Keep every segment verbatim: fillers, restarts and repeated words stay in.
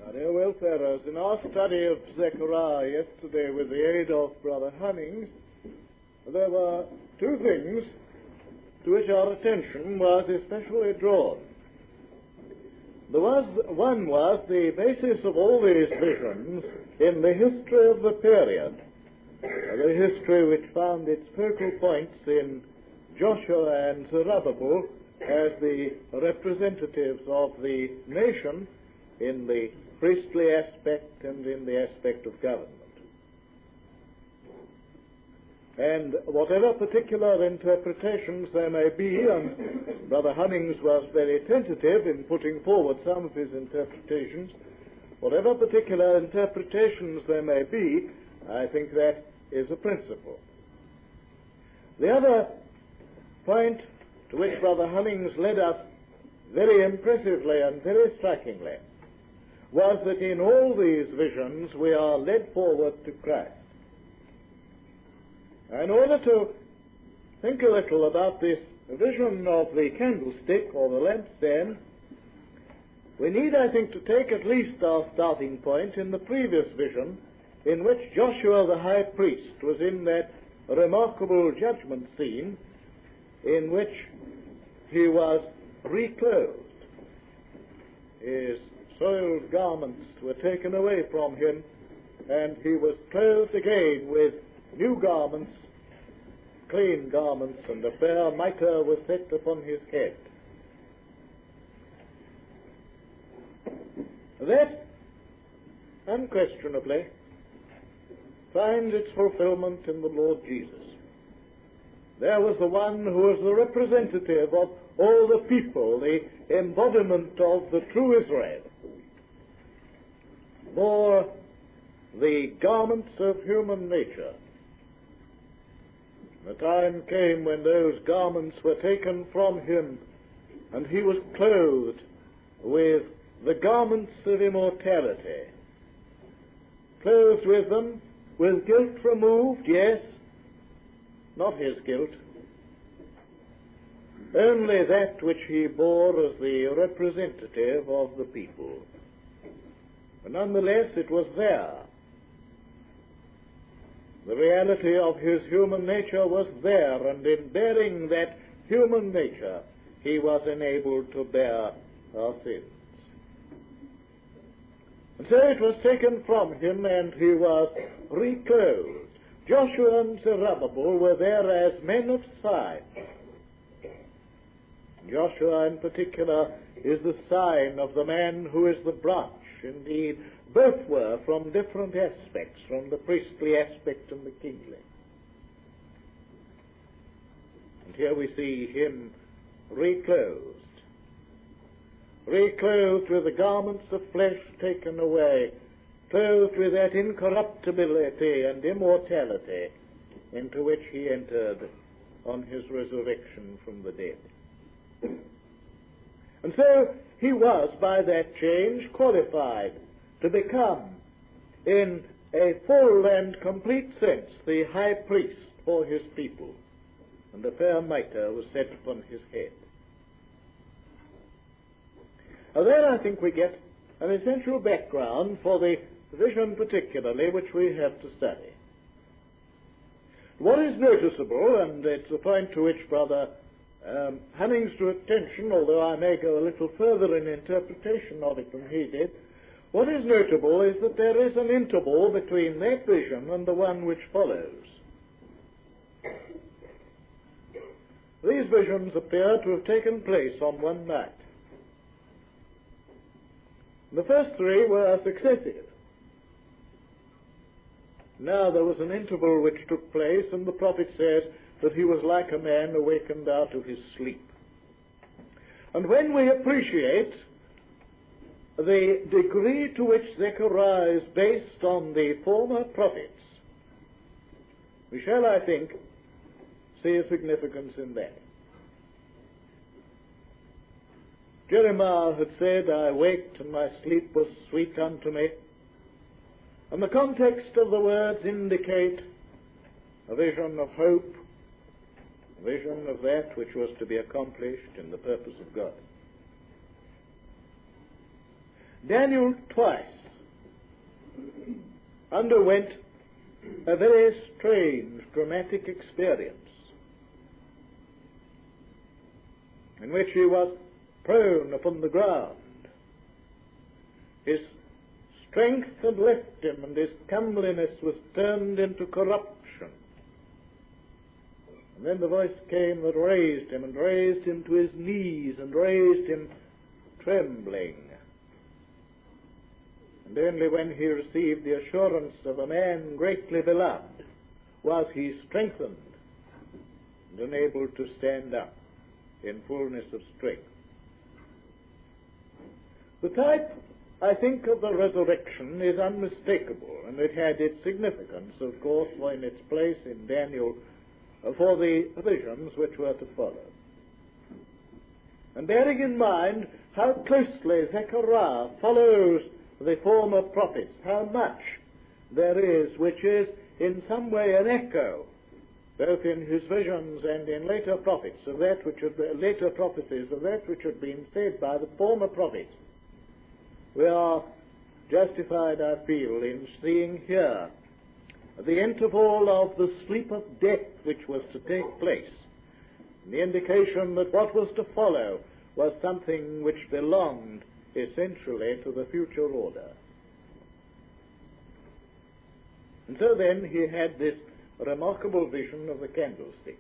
Now, dear Wayfarers, in our study of Zechariah yesterday with the aid of Brother Hunnings, there were two things to which our attention was especially drawn. There was, one was the basis of all these visions in the history of the period, the history which found its focal points in Joshua and Zerubbabel as the representatives of the nation in the priestly aspect and in the aspect of government. And whatever particular interpretations there may be, and Brother Hunnings was very tentative in putting forward some of his interpretations, whatever particular interpretations there may be, I think that is a principle. The other point to which Brother Hunnings led us very impressively and very strikingly was that in all these visions we are led forward to Christ. In order to think a little about this vision of the candlestick or the lampstand, we need, I think, to take at least our starting point in the previous vision in which Joshua the high priest was in that remarkable judgment scene in which he was reclothed. His soiled garments were taken away from him, and he was clothed again with new garments, clean garments, and a fair mitre was set upon his head. That, unquestionably, finds its fulfillment in the Lord Jesus. There was the one who was the representative of all the people, the embodiment of the true Israel, bore the garments of human nature. The time came when those garments were taken from him, and he was clothed with the garments of immortality. Clothed with them, with guilt removed, yes, not his guilt, only that which he bore as the representative of the people. But nonetheless, it was there. The reality of his human nature was there, and in bearing that human nature, he was enabled to bear our sins. And so it was taken from him, and he was reclothed. Joshua and Zerubbabel were there as men of sign. Joshua, in particular, is the sign of the man who is the branch. Indeed, both were from different aspects, from the priestly aspect and the kingly. And here we see him reclothed. Reclothed with the garments of flesh taken away, clothed with that incorruptibility and immortality into which he entered on his resurrection from the dead. And so he was, by that change, qualified to become, in a full and complete sense, the high priest for his people, and a fair mitre was set upon his head. Now there I think we get an essential background for the vision particularly which we have to study. What is noticeable, and it's a point to which Brother um, Hunnings drew attention, although I may go a little further in interpretation of it than he did, what is notable is that there is an interval between that vision and the one which follows. These visions appear to have taken place on one night. The first three were successive. Now there was an interval which took place, and the prophet says that he was like a man awakened out of his sleep. And when we appreciate the degree to which Zechariah is based on the former prophets, we shall, I think, see a significance in that. Jeremiah had said, I waked and my sleep was sweet unto me. And the context of the words indicate a vision of hope, a vision of that which was to be accomplished in the purpose of God. Daniel twice underwent a very strange, dramatic experience in which he was prone upon the ground. His strength had left him, and his comeliness was turned into corruption. And then the voice came that raised him, and raised him to his knees, and raised him trembling. And only when he received the assurance of a man greatly beloved was he strengthened and enabled to stand up in fullness of strength. The type, I think, of the resurrection is unmistakable, and it had its significance, of course, in its place in Daniel for the visions which were to follow. And bearing in mind how closely Zechariah follows the former prophets, how much there is which is in some way an echo, both in his visions and in later prophets, of that which had been, later prophecies of that which had been said by the former prophets, we are justified, I feel, in seeing here the interval of the sleep of death which was to take place, the indication that what was to follow was something which belonged essentially to the future order. And so then he had this remarkable vision of the candlestick.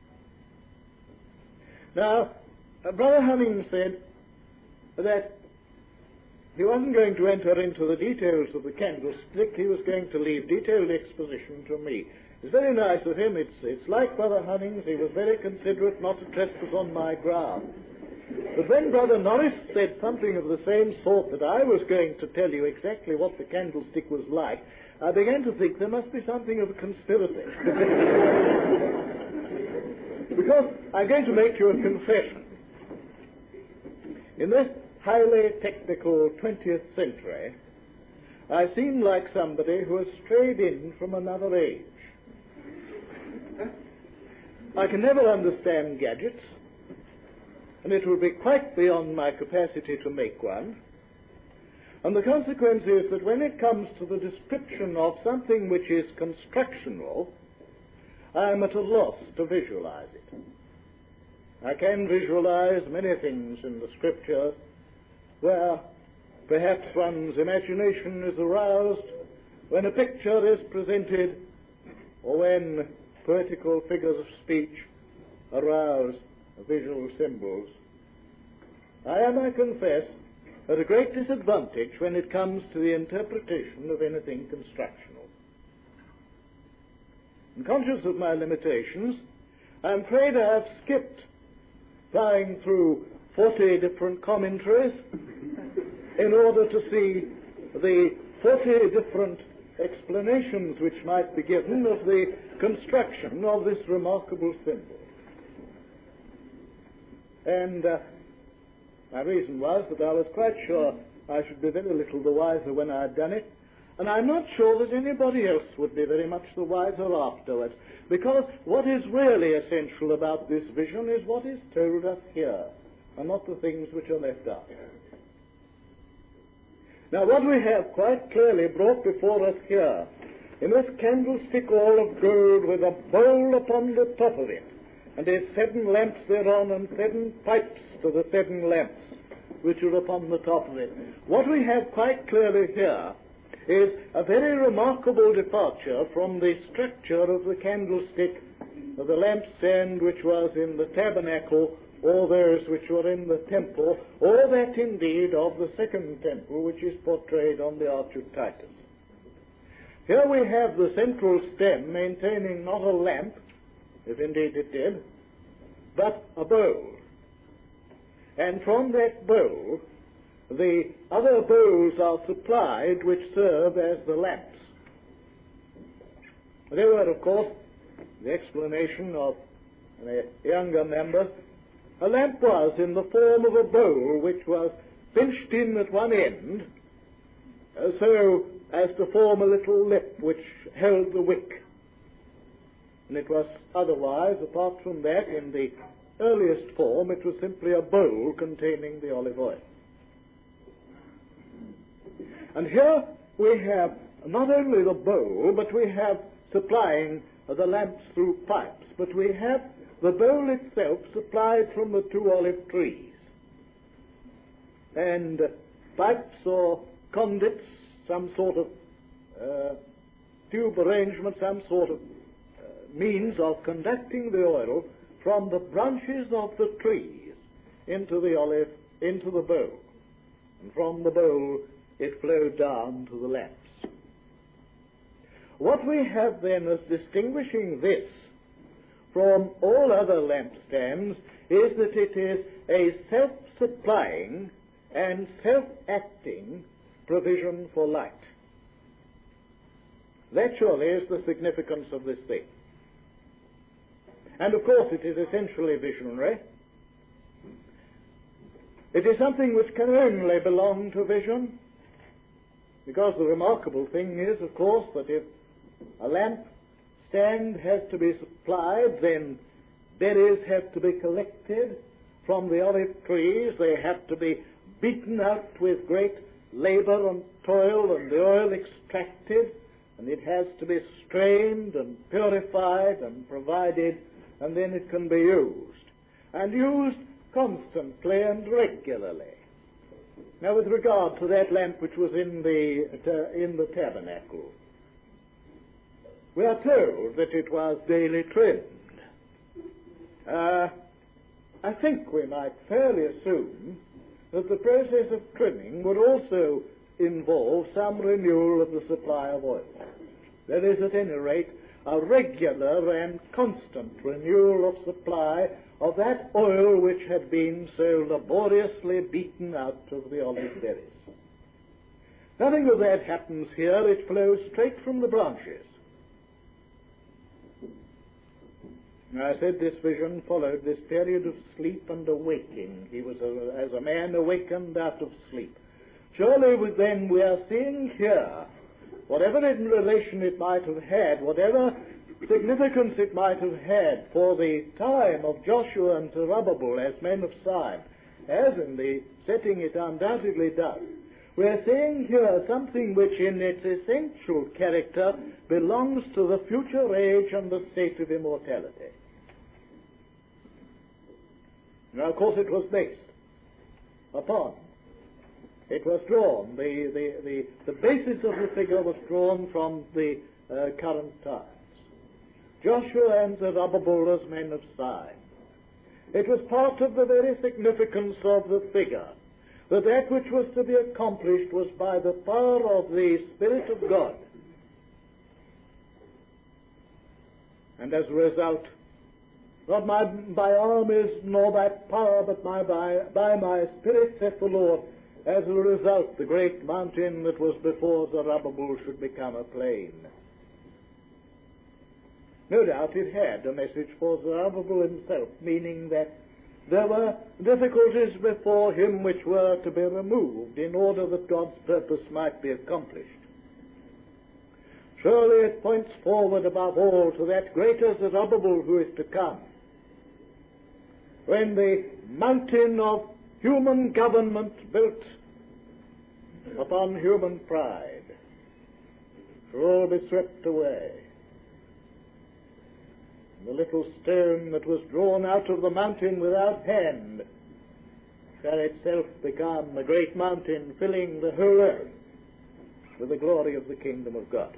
Now, uh, Brother Humming said that he wasn't going to enter into the details of the candlestick, he was going to leave detailed exposition to me. It's very nice of him, it's, it's like Brother Humming's, he was very considerate not to trespass on my ground. But when Brother Norris said something of the same sort that I was going to tell you exactly what the candlestick was like, I began to think there must be something of a conspiracy. Because I'm going to make you a confession. In this highly technical twentieth century, I seem like somebody who has strayed in from another age. I can never understand gadgets, and it would be quite beyond my capacity to make one. And the consequence is that when it comes to the description of something which is constructional, I am at a loss to visualize it. I can visualize many things in the Scriptures where perhaps one's imagination is aroused when a picture is presented, or when poetical figures of speech arouse visual symbols. I am, I confess, at a great disadvantage when it comes to the interpretation of anything constructional. And conscious of my limitations, I'm afraid I have skipped flying through forty different commentaries in order to see the forty different explanations which might be given of the construction of this remarkable symbol. And uh, my reason was that I was quite sure I should be very little the wiser when I had done it, and I'm not sure that anybody else would be very much the wiser afterwards, because what is really essential about this vision is what is told us here, and not the things which are left out. Now, what we have quite clearly brought before us here, in this candlestick all of gold with a bowl upon the top of it, and there's seven lamps thereon, and seven pipes to the seven lamps which are upon the top of it. What we have quite clearly here is a very remarkable departure from the structure of the candlestick, of the lampstand which was in the tabernacle, or those which were in the temple, or that indeed of the second temple which is portrayed on the Arch of Titus. Here we have the central stem maintaining not a lamp, if indeed it did, but a bowl. And from that bowl, the other bowls are supplied which serve as the lamps. They were, of course, the explanation of the younger members. A lamp was in the form of a bowl which was pinched in at one end, uh, so as to form a little lip which held the wick. And it was otherwise, apart from that, in the earliest form, it was simply a bowl containing the olive oil. And here we have not only the bowl, but we have supplying the lamps through pipes, but we have the bowl itself supplied from the two olive trees. And uh, pipes or conduits, some sort of uh, tube arrangement, some sort of uh, means of conducting the oil from the branches of the trees into the olive, into the bowl. And from the bowl it flowed down to the lamps. What we have then as distinguishing this from all other lampstands is that it is a self-supplying and self-acting provision for light. That surely is the significance of this thing. And of course it is essentially visionary. It is something which can only belong to vision, because the remarkable thing is, of course, that if a lamp stand has to be supplied, then berries have to be collected from the olive trees. They have to be beaten out with great labor and toil, and the oil extracted, and it has to be strained and purified and provided, and then it can be used, and used constantly and regularly. Now, with regard to that lamp which was in the, uh, in the tabernacle, we are told that it was daily trimmed. Uh, I think we might fairly assume that the process of trimming would also involve some renewal of the supply of oil. There is, at any rate, a regular and constant renewal of supply of that oil which had been so laboriously beaten out of the olive berries. Nothing of that happens here. It flows straight from the branches. I said this vision followed this period of sleep and awaking. He was a, as a man awakened out of sleep. Surely with then we are seeing here, whatever in relation it might have had, whatever significance it might have had for the time of Joshua and Zerubbabel as men of Zion, as in the setting it undoubtedly does, we are seeing here something which in its essential character belongs to the future age and the state of immortality. Now, of course, it was based upon, it was drawn, the, the, the, the basis of the figure was drawn from the uh, current times. Joshua and Zerubbabel as men of Zion. It was part of the very significance of the figure, that that which was to be accomplished was by the power of the Spirit of God. And as a result, not my, by armies nor by power, but my, by, by my Spirit, saith the Lord. As a result, the great mountain that was before Zerubbabel should become a plain. No doubt it had a message for Zerubbabel himself, meaning that there were difficulties before him which were to be removed in order that God's purpose might be accomplished. Surely it points forward above all to that greater Zerubbabel who is to come, when the mountain of human government built upon human pride shall all be swept away. The little stone that was drawn out of the mountain without hand shall itself become the great mountain, filling the whole earth with the glory of the kingdom of God.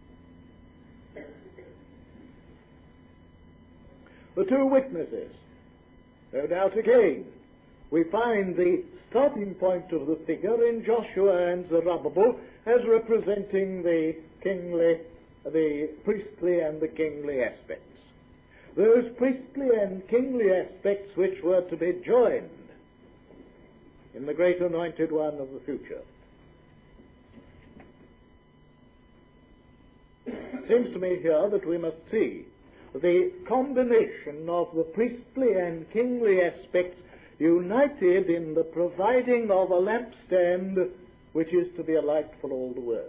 The two witnesses, no doubt again, we find the starting point of the figure in Joshua and Zerubbabel as representing the kingly, the priestly and the kingly aspects. Those priestly and kingly aspects which were to be joined in the great anointed one of the future. It seems to me here that we must see the combination of the priestly and kingly aspects united in the providing of a lampstand which is to be a light for all the world.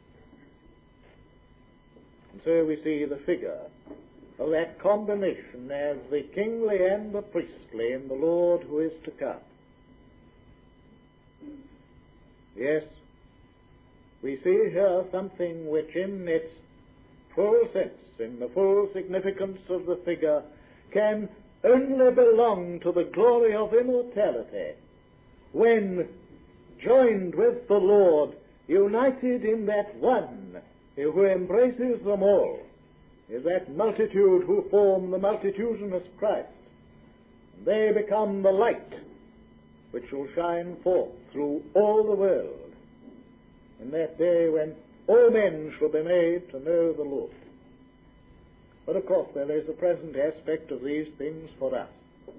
And so we see the figure of that combination as the kingly and the priestly in the Lord who is to come. Yes, we see here something which in its full sense, in the full significance of the figure, can only belong to the glory of immortality, when joined with the Lord, united in that one who embraces them all, is that multitude who form the multitudinous Christ. They become the light which shall shine forth through all the world in that day when all men shall be made to know the Lord. But of course there is a present aspect of these things for us.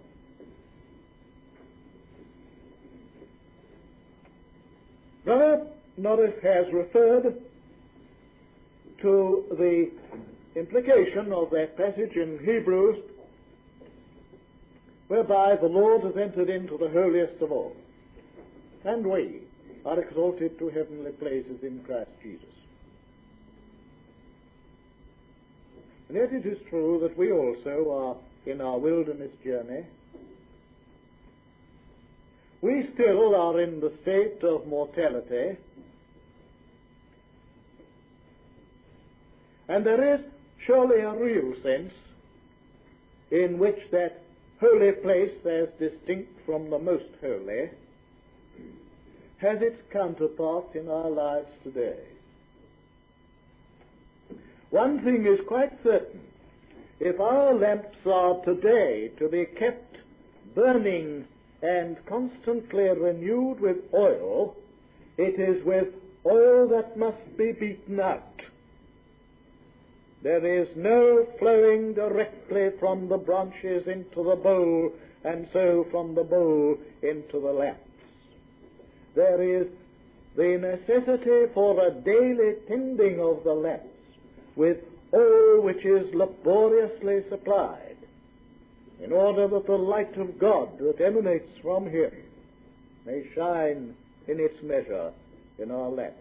Brother Norris has referred to the implication of that passage in Hebrews whereby the Lord has entered into the holiest of all, and we are exalted to heavenly places in Christ Jesus. And yet it is true that we also are in our wilderness journey. We still are in the state of mortality, and there is surely a real sense in which that holy place, as distinct from the most holy, has its counterpart in our lives today. One thing is quite certain: if our lamps are today to be kept burning and constantly renewed with oil, it is with oil that must be beaten out. There is no flowing directly from the branches into the bowl, and so from the bowl into the lamps. There is the necessity for a daily tending of the lamps with oil which is laboriously supplied, in order that the light of God that emanates from Him may shine in its measure in our lamps.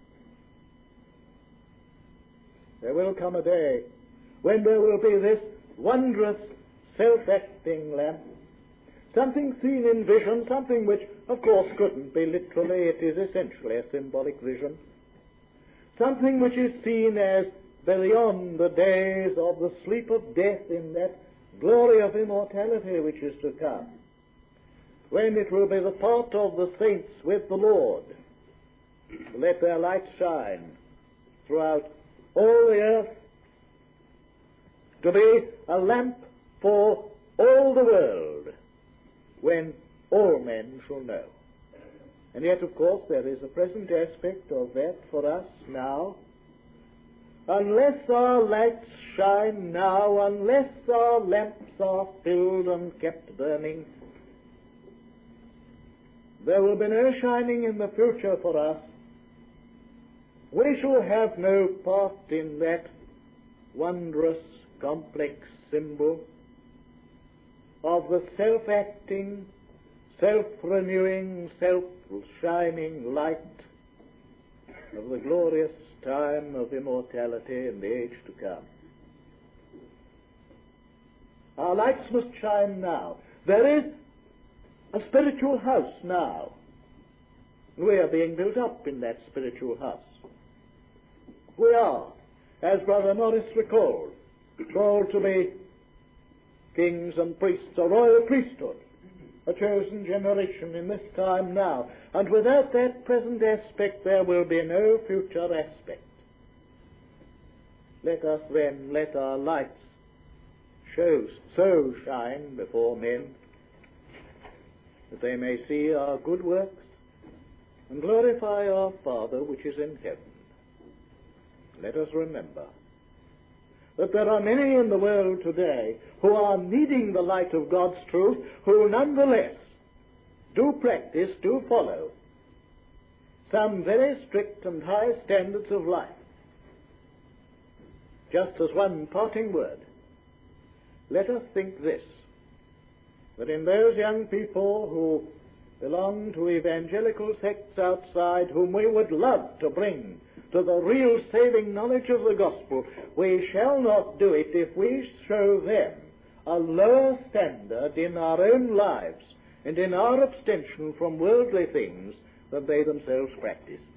There will come a day when there will be this wondrous self-acting lamp, something seen in vision, something which of course couldn't be literally, it is essentially a symbolic vision, something which is seen as beyond the days of the sleep of death in that glory of immortality which is to come, when it will be the part of the saints with the Lord to let their light shine throughout all the earth, to be a lamp for all the world, when all men shall know. And yet, of course, there is a present aspect of that for us now. Unless our lights shine now, unless our lamps are filled and kept burning, there will be no shining in the future for us. We shall have no part in that wondrous, complex symbol of the self-acting, self-renewing, self-shining light of the glorious time of immortality in the age to come. Our lights must shine now. There is a spiritual house now. We are being built up in that spiritual house. We are, as Brother Norris recalled, called to be kings and priests, a royal priesthood, a chosen generation in this time now. And without that present aspect there will be no future aspect. Let us then let our lights show, so shine before men that they may see our good works and glorify our Father which is in heaven. Let us remember that there are many in the world today who are needing the light of God's truth, who nonetheless do practice, do follow some very strict and high standards of life. Just as one parting word, let us think this, that in those young people who belong to evangelical sects outside, whom we would love to bring to the real saving knowledge of the gospel, we shall not do it if we show them a lower standard in our own lives and in our abstention from worldly things than they themselves practice.